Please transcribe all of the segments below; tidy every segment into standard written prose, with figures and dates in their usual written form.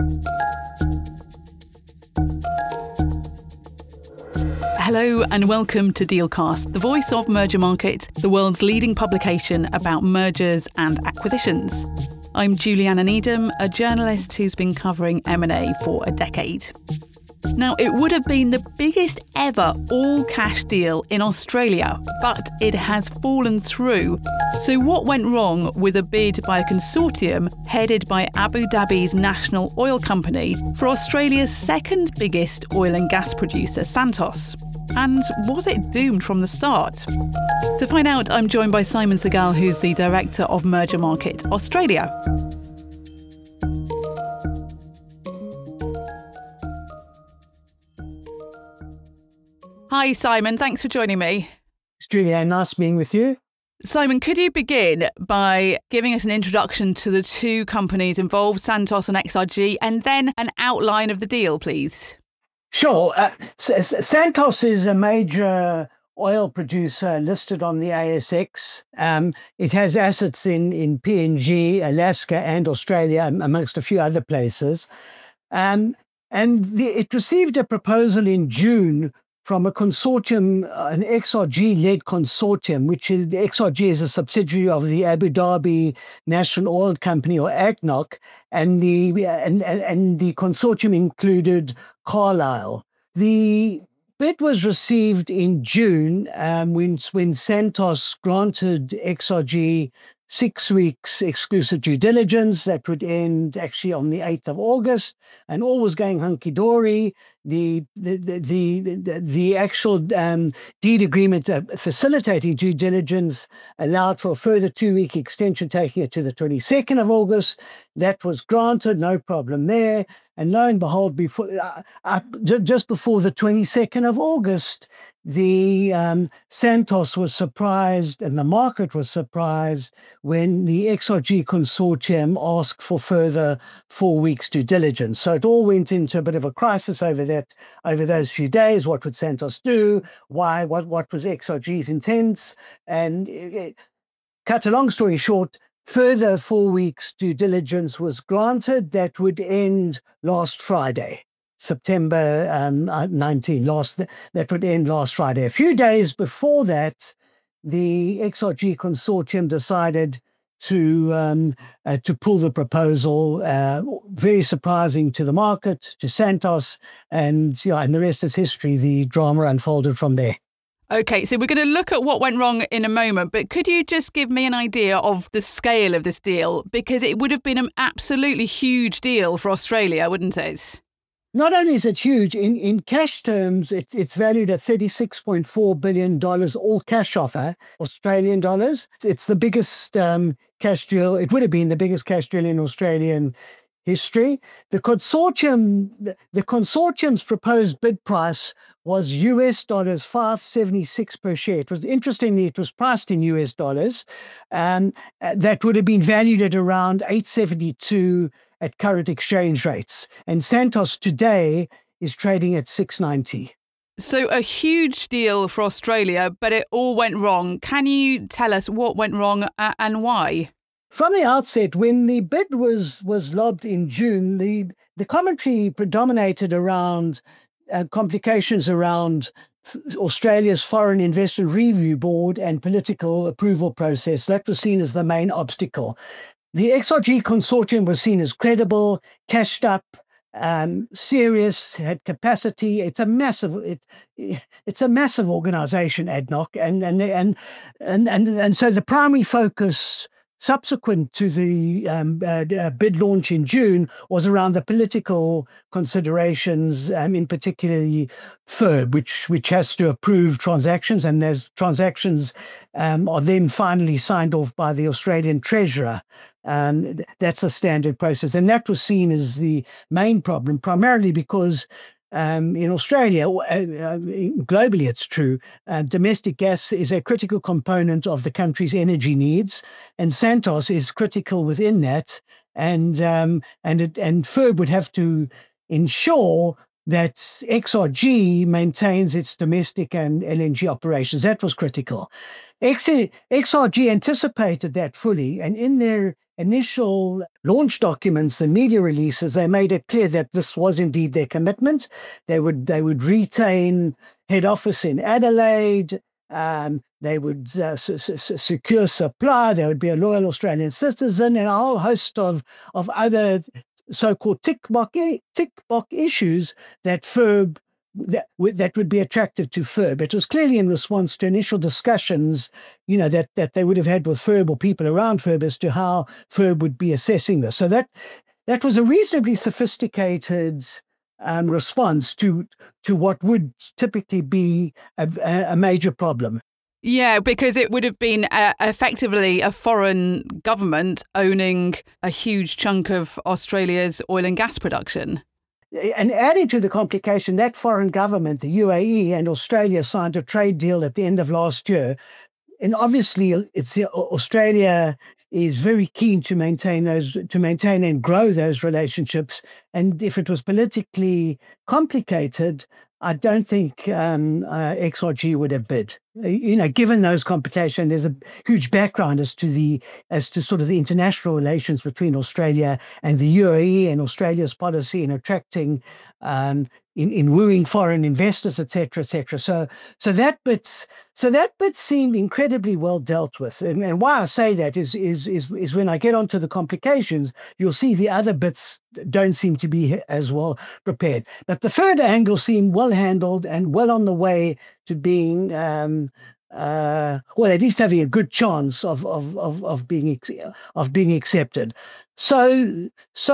Hello and welcome to Dealcast, the voice of Merger Market, the world's leading publication about mergers and acquisitions. I'm Juliana Needham, a journalist who's been covering M&A for a decade. Now, it would have been the biggest ever all-cash deal in Australia, but it has fallen through. So what went wrong with a bid by a consortium headed by Abu Dhabi's national oil company for Australia's second biggest oil and gas producer, Santos? And was it doomed from the start? To find out, I'm joined by Simon Segal, who's the director of Merger Market Australia. Hi, Simon. Thanks for joining me. It's Julianne. Nice being with you. Simon, could you begin by giving us an introduction to the two companies involved, Santos and XRG, and then an outline of the deal, please? Sure. Santos is a major oil producer listed on the ASX. It has assets in PNG, Alaska and Australia, amongst a few other places. It received a proposal in June from a consortium, an XRG-led consortium, which is the XRG is a subsidiary of the Abu Dhabi National Oil Company, or ADNOC, and the consortium included Carlyle. The bid was received in June when Santos granted XRG 6 weeks exclusive due diligence that would end actually on the 8th of August, and all was going hunky-dory. The actual deed agreement facilitating due diligence allowed for a further 2-week extension, taking it to the 22nd of August. That was granted, no problem there. And lo and behold, just before the 22nd of August, the Santos was surprised and the market was surprised when the XRG consortium asked for further 4 weeks due diligence. So it all went into a bit of a crisis over those few days. What would Santos do? Why? What was XRG's intents? And cut a long story short, further 4 weeks due diligence was granted that would end last Friday. September 19, that would end last Friday. A few days before that, the XRG consortium decided to pull the proposal. Very surprising to the market, to Santos, and the rest is history. The drama unfolded from there. Okay, so we're going to look at what went wrong in a moment, but could you just give me an idea of the scale of this deal? Because it would have been an absolutely huge deal for Australia, wouldn't it? Not only is it huge, in cash terms, it's valued at $36.4 billion, all cash offer, Australian dollars. It's the biggest cash deal. It would have been the biggest cash deal in Australian history. The consortium's proposed bid price was US dollars 576 per share. It was interestingly, it was priced in US dollars. That would have been valued at around 872 at current exchange rates. And Santos today is trading at 690. So a huge deal for Australia, but it all went wrong. Can you tell us what went wrong and why? From the outset, when the bid was lobbed in June, the commentary predominated around complications around Australia's Foreign Investment Review Board and political approval process. That was seen as the main obstacle. The XRG consortium was seen as credible, cashed up, serious, had capacity. It's a massive organization, ADNOC, and so the primary focus subsequent to the bid launch in June was around the political considerations, in particular FIRB, which has to approve transactions, and those transactions are then finally signed off by the Australian Treasurer. That's a standard process, and that was seen as the main problem, primarily because in Australia, globally it's true, domestic gas is a critical component of the country's energy needs, and Santos is critical within that, and FIRB would have to ensure that XRG maintains its domestic and LNG operations. That was critical. XRG anticipated that fully, and in their initial launch documents, the media releases, they made it clear that this was indeed their commitment. They would retain head office in Adelaide. They would secure supply. There would be a loyal Australian citizen, and a whole host of other so-called tick box issues that FIRB that would be attractive to FIRB. It was clearly in response to initial discussions, that they would have had with FIRB or people around FIRB as to how FIRB would be assessing this. So that was a reasonably sophisticated response to what would typically be a major problem. Yeah, because it would have been effectively a foreign government owning a huge chunk of Australia's oil and gas production. And adding to the complication, that foreign government, the UAE and Australia, signed a trade deal at the end of last year. And obviously, Australia is very keen to maintain and grow those relationships. And if it was politically complicated, I don't think XRG would have bid. Given those complications, there's a huge background as to sort of the international relations between Australia and the UAE, and Australia's policy in attracting, in wooing foreign investors, etc., etc. So that bit seemed incredibly well dealt with. And why I say that is when I get onto the complications, you'll see the other bits don't seem to be as well prepared. But the third angle seemed well handled and well on the way to being, well, at least having a good chance of being accepted. So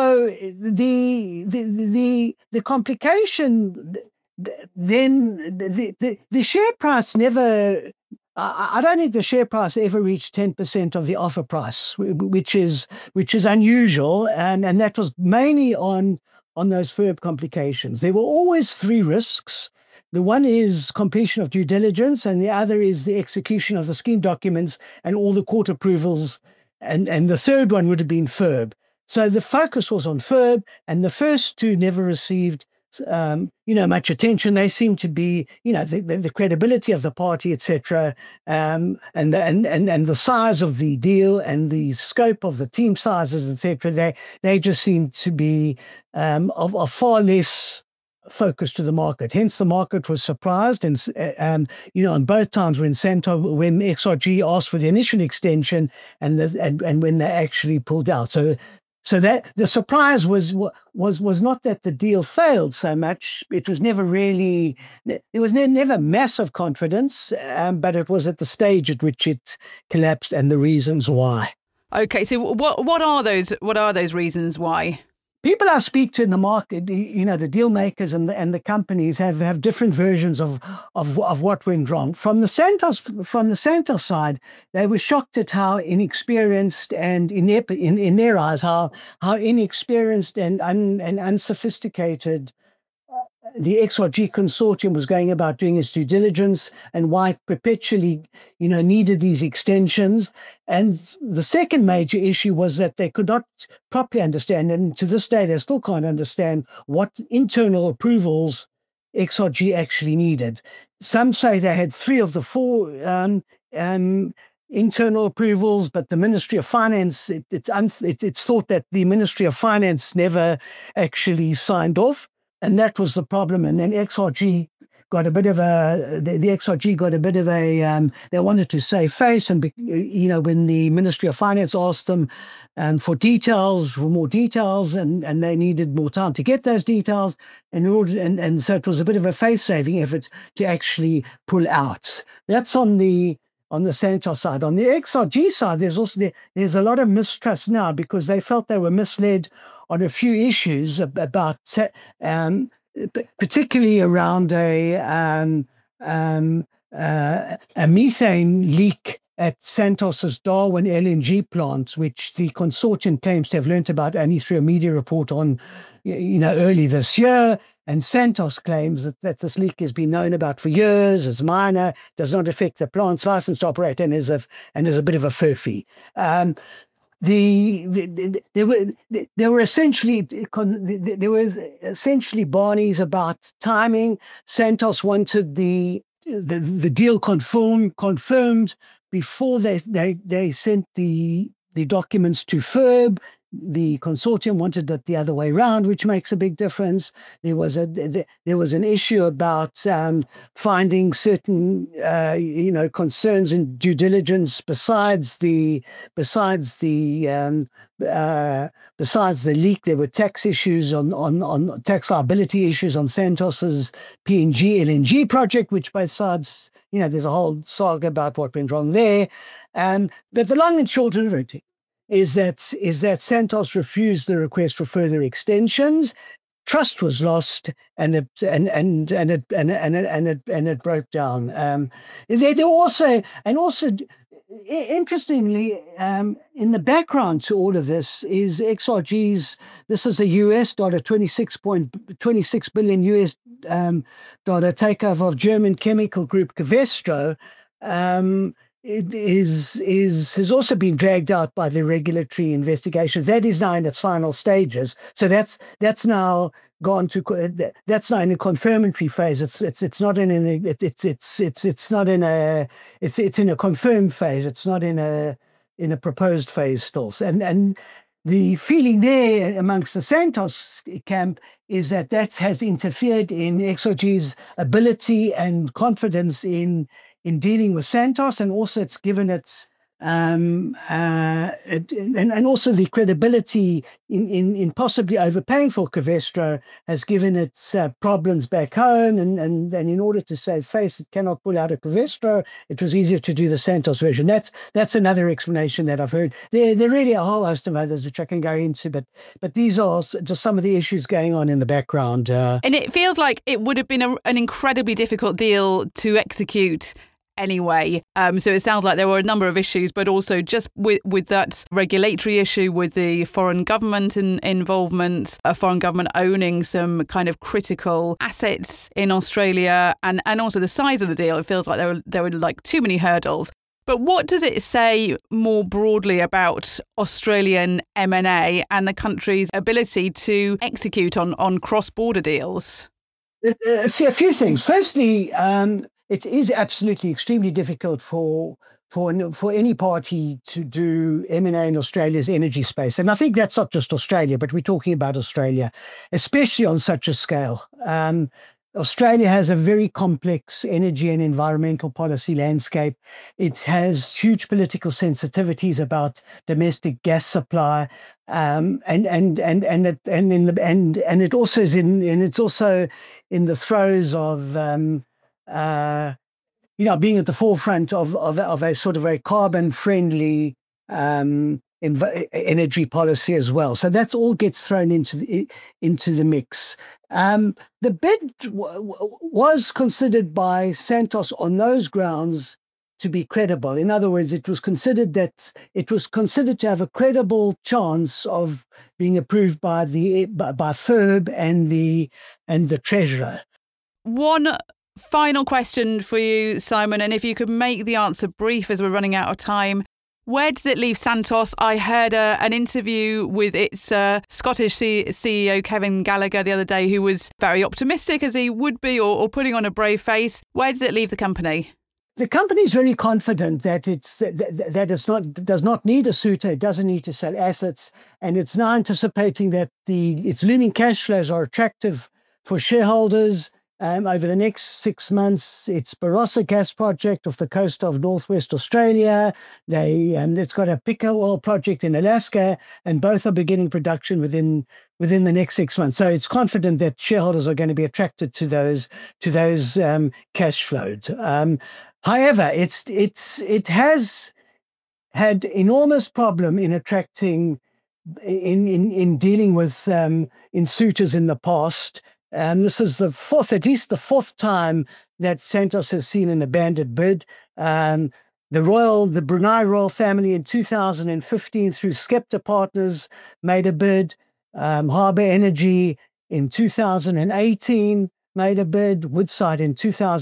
the complication then, the share price never. I don't think the share price ever reached 10% of the offer price, which is unusual, and that was mainly on those FIRB complications. There were always three risks. The one is completion of due diligence, and the other is the execution of the scheme documents and all the court approvals, and the third one would have been FIRB. So the focus was on FIRB, and the first two never received much attention. They seem to be, the credibility of the party, etc., and the size of the deal and the scope of the team sizes, etc. They just seem to be of far less focus to the market. Hence, the market was surprised, and on both times when XRG asked for the initial extension and when they actually pulled out. So that the surprise was not that the deal failed so much. It was never really, there was never massive confidence, but it was at the stage at which it collapsed and the reasons why. Okay, so what are those reasons why? People I speak to in the market, the deal makers and the companies have different versions of what went wrong. From the Santos side, they were shocked at how inexperienced and in their eyes how inexperienced and unsophisticated the XRG consortium was going about doing its due diligence, and why it perpetually, needed these extensions. And the second major issue was that they could not properly understand, and to this day they still can't understand, what internal approvals XRG actually needed. Some say they had 3 of the 4 internal approvals, but the Ministry of Finance, it's thought that the Ministry of Finance never actually signed off. And that was the problem. And then XRG got a bit of they wanted to save face. And, when the Ministry of Finance asked them for more details, and they needed more time to get those details, and so it was a bit of a face-saving effort to actually pull out. That's on the Santos side. On the XRG side, there's a lot of mistrust now, because they felt they were misled on a few issues about, particularly around a methane leak at Santos's Darwin LNG plant, which the consortium claims to have learnt about only through a media report on, early this year. And Santos claims that this leak has been known about for years, is minor, does not affect the plant's license to operate, and is a bit of a furphy. There was essentially barneys about timing. Santos wanted the deal confirmed before they sent the the documents to FIRB. The consortium wanted it the other way around, which makes a big difference. There was an issue about finding certain concerns in due diligence besides the leak. There were tax issues on tax liability issues on Santos's PNG LNG project, which both sides, there's a whole saga about what went wrong there. But the long and short of it is that Santos refused the request for further extensions. Trust was lost, and it broke down. There also interestingly, in the background to all of this is XRG's. This is a US dollar, $26 billion US dollar takeover of German chemical group Covestro. It has also been dragged out by the regulatory investigation. That is now in its final stages. So that's now gone to that's now in the confirmatory phase. It's in a confirmed phase. It's not in a proposed phase still. And the feeling there amongst the Santos camp is that has interfered in XRG's ability and confidence in dealing with Santos, and also it's given its and also the credibility in possibly overpaying for Covestro has given its problems back home, and in order to save face, it cannot pull out of Covestro. It was easier to do the Santos version. That's another explanation that I've heard. There really are a whole host of others which I can go into, but these are just some of the issues going on in the background. And it feels like it would have been an incredibly difficult deal to execute anyway. So it sounds like there were a number of issues, but also just with that regulatory issue with the foreign government involvement, a foreign government owning some kind of critical assets in Australia, and also the size of the deal. It feels like there were like too many hurdles. But what does it say more broadly about Australian M&A and the country's ability to execute on cross-border deals? A few things. Firstly, it is absolutely extremely difficult for any party to do M&A in Australia's energy space. And I think that's not just Australia, but we're talking about Australia, especially on such a scale. Australia has a very complex energy and environmental policy landscape. It has huge political sensitivities about domestic gas supply, and it also is it's also in the throes of being at the forefront of a sort of a carbon friendly energy policy as well. So that's all gets thrown into the mix. The bid was considered by Santos on those grounds to be credible. In other words, it was considered to have a credible chance of being approved by FIRB and the Treasurer. One final question for you, Simon, and if you could make the answer brief as we're running out of time. Where does it leave Santos? I heard an interview with its Scottish CEO, Kevin Gallagher, the other day, who was very optimistic, as he would be, or putting on a brave face. Where does it leave the company? The company is very confident that does not need a suitor, it doesn't need to sell assets, and it's now anticipating that its looming cash flows are attractive for shareholders. Over the next 6 months, it's Barossa gas project off the coast of northwest Australia. It's got a Pico oil project in Alaska, and both are beginning production within the next 6 months. So it's confident that shareholders are going to be attracted to those cash flows. However, it has had enormous problem in attracting, in dealing with in suitors in the past. This is at least the fourth time that Santos has seen an abandoned bid. The Brunei royal family in 2015 through Skepta Partners made a bid. Harbour Energy in 2018 made a bid. Woodside in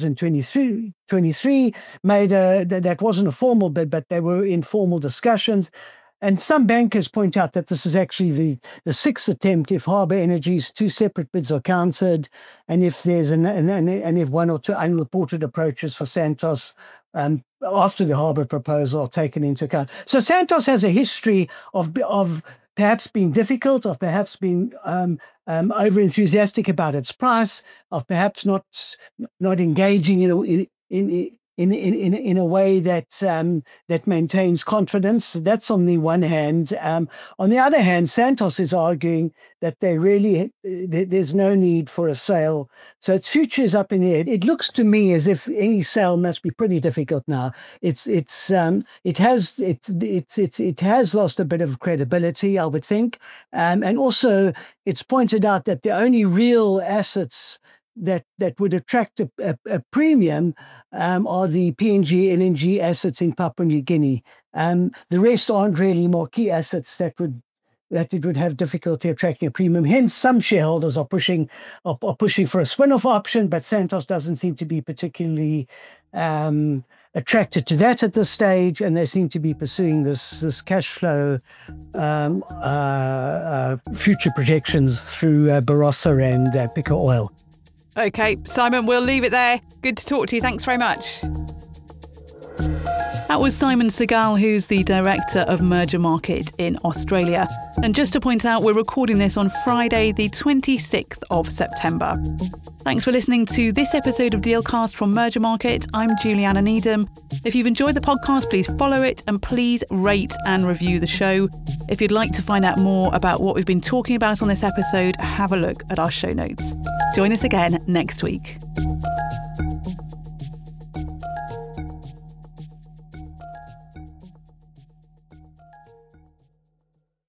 2023 made that wasn't a formal bid, but they were informal discussions. And some bankers point out that this is actually the sixth attempt if Harbour Energy's two separate bids are counted, and if there's and if one or two unreported approaches for Santos after the Harbour proposal are taken into account. So Santos has a history of perhaps being difficult, of perhaps being over-enthusiastic about its price, of perhaps not engaging in a way that maintains confidence. That's on the one hand. On the other hand, Santos is arguing that there's no need for a sale. So its future is up in the air. It looks to me as if any sale must be pretty difficult now. It has lost a bit of credibility, I would think, and also it's pointed out that the only real assets that would attract a premium are the PNG LNG assets in Papua New Guinea. The rest aren't really marquee assets that it would have difficulty attracting a premium. Hence, some shareholders are pushing for a spin-off option, but Santos doesn't seem to be particularly attracted to that at this stage, and they seem to be pursuing this cash flow future projections through Barossa and Pikka Oil. Okay, Simon, we'll leave it there. Good to talk to you. Thanks very much. That was Simon Segal, who's the Director of Merger Market in Australia. And just to point out, we're recording this on Friday, the 26th of September. Thanks for listening to this episode of Dealcast from Merger Market. I'm Juliana Needham. If you've enjoyed the podcast, please follow it and please rate and review the show. If you'd like to find out more about what we've been talking about on this episode, have a look at our show notes. Join us again next week.